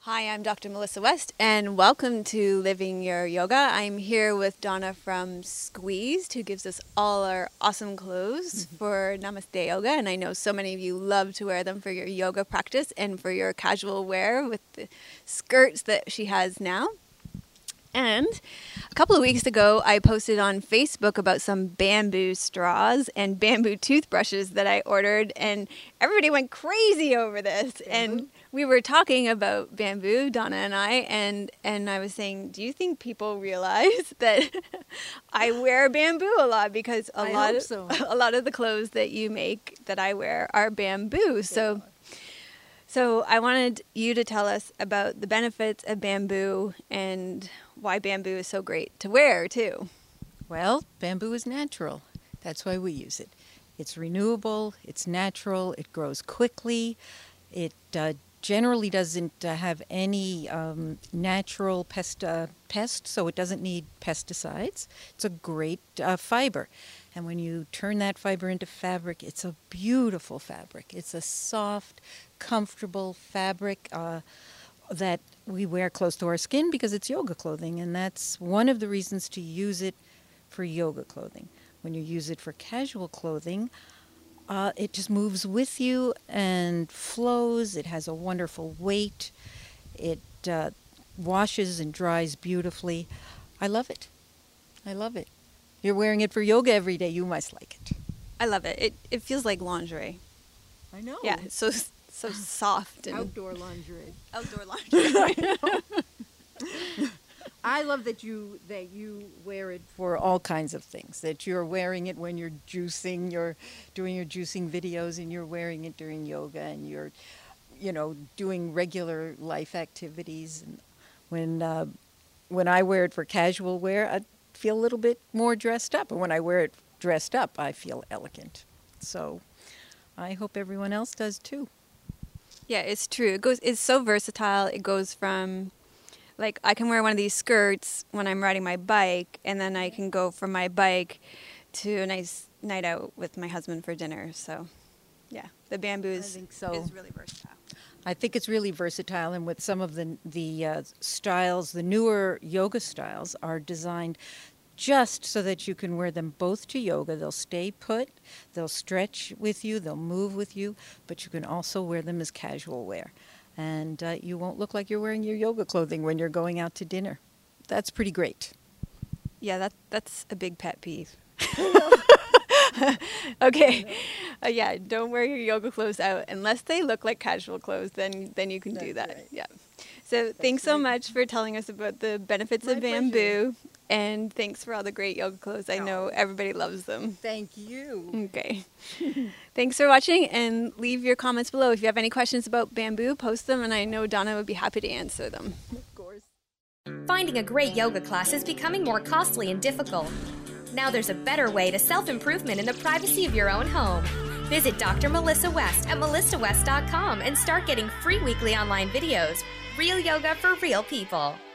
Hi, I'm Dr. Melissa West, and welcome to Living Your Yoga. I'm here with Donna from Squeezed, who gives us all our awesome clothes for Namaste Yoga, and I know so many of you love to wear them for your yoga practice and for your casual wear with the skirts that she has now. And a couple of weeks ago, I posted on Facebook about some bamboo straws and bamboo toothbrushes that I ordered, and everybody went crazy over this. Bamboo? And we were talking about bamboo, Donna and I, and I was saying, do you think people realize that I wear bamboo a lot? Because a lot of the clothes that you make that I wear are bamboo. So I wanted you to tell us about the benefits of bamboo and why bamboo is so great to wear, too. Well, bamboo is natural. That's why we use it. It's renewable, it's natural, it grows quickly, it generally doesn't have any natural pest, so it doesn't need pesticides. It's a great fiber. And when you turn that fiber into fabric, it's a beautiful fabric. It's a soft, comfortable fabric that we wear close to our skin because it's yoga clothing, and that's one of the reasons to use it for yoga clothing. When you use it for casual clothing, it just moves with you and flows. It has a wonderful weight. It washes and dries beautifully. I love it. I love it. You're wearing it for yoga every day. You must like it. I love it. It feels like lingerie. I know. Yeah, it's so soft and outdoor lingerie. Outdoor lingerie. I love that you wear it for all kinds of things. That you're wearing it when you're juicing, you're doing your juicing videos, and you're wearing it during yoga, and you're, doing regular life activities. And when I wear it for casual wear, I feel a little bit more dressed up. And when I wear it dressed up, I feel elegant. So I hope everyone else does too. Yeah, it's true. It's so versatile. It goes from, like, I can wear one of these skirts when I'm riding my bike, and then I can go from my bike to a nice night out with my husband for dinner. So, yeah, the bamboo is really versatile. I think it's really versatile, and with some of the styles, the newer yoga styles are designed just so that you can wear them both to yoga. They'll stay put, they'll stretch with you, they'll move with you, but you can also wear them as casual wear. And you won't look like you're wearing your yoga clothing when you're going out to dinner. That's pretty great. Yeah, that's a big pet peeve. Okay. Yeah, don't wear your yoga clothes out unless they look like casual clothes. Then you can do that. Right. Yeah. So thanks so much for telling us about the benefits of bamboo. Pleasure. And thanks for all the great yoga clothes. I know everybody loves them. Thank you. Okay. Thanks for watching, and leave your comments below. If you have any questions about bamboo, post them, and I know Donna would be happy to answer them. Of course. Finding a great yoga class is becoming more costly and difficult. Now there's a better way to self-improvement in the privacy of your own home. Visit Dr. Melissa West at melissawest.com and start getting free weekly online videos. Real yoga for real people.